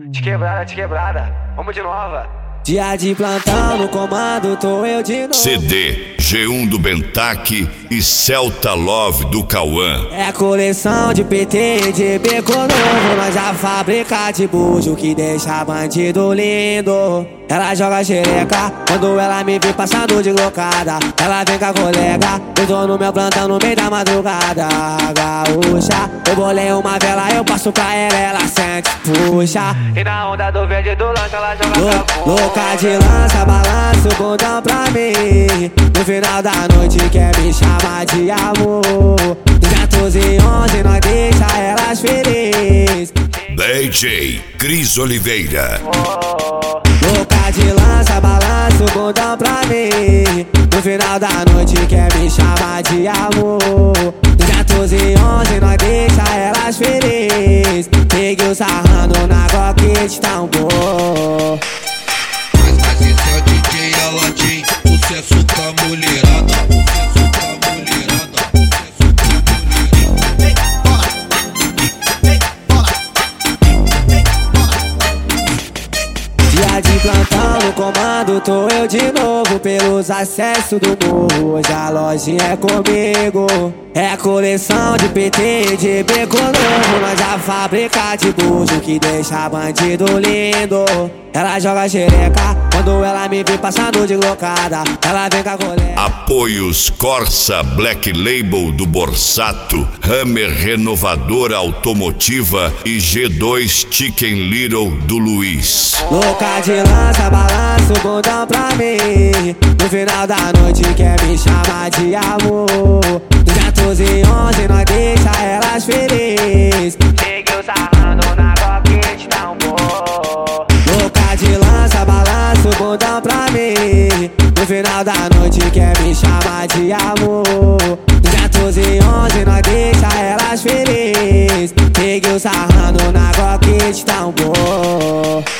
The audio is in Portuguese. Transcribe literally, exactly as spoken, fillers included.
De quebrada, de quebrada, vamos de nova. Dia de plantão no comando, tô eu de novo. C D G um do Bentaque e Celta Love do Cauã. É coleção de P T e de beco novo. Nós já fabrica de bujo que deixa bandido lindo. Ela joga xereca quando ela me vê passando de locada. Ela vem com a colega, eu tô no meu plantão no meio da madrugada. Gaúcha, eu bolei uma vela, eu passo pra ela, ela sente, puxa. E na onda do verde do lanche ela joga Lou- pra Louca de lança, balança o bundão pra mim. No final da noite quer me chamar de amor. duzentos e onze nós deixa elas felizes. D J Cris Oliveira. Louca de lança, balança o bundão pra mim. No final da noite quer me chamar de amor. duzentos e onze nós deixa elas felizes. Peguei o sarrando na goquete tão bom. Mas esse é o D J Aladim, sucesso com a mulherada, sucesso com a mulherada, sucesso com a mulherada. Dia de plantão no comando, tô eu de novo. Pelos acessos do morro, hoje a lojinha é comigo. É coleção de P T e de beco novo. Nós já fabrica de bujo que deixa bandido lindo. Ela joga xereca quando ela me vê passando de locada. Ela vem com a colega. Apoios Corsa Black Label do Borsato, Hammer Renovadora Automotiva e G dois Chicken Little do Luiz. Louca de lança, balança o bundão pra mim. No final da noite quer me chamar de amor. duzentos e onze nós deixa elas felizes. Peguei o sarrando na goquete tão bom. Louca de lança, balança o bundão pra mim. No final da noite quer me chamar de amor. duzentos e onze nós deixa elas felizes. Peguei o sarrando na goquete tão bom.